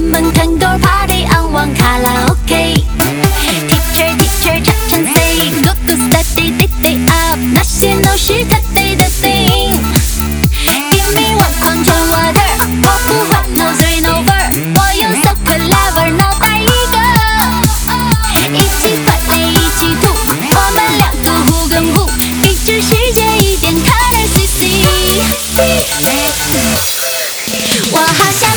们团购 party on 网卡拉 OK。Teacher teacher 常常 say go go study day day up， 那些都是他对的 thing。Give me one control water， 我不会 no three no four， 我用 so clever 脑袋一个，一起快乐一起吐，我们两个互跟互，给这世界一点 color CC。我好想。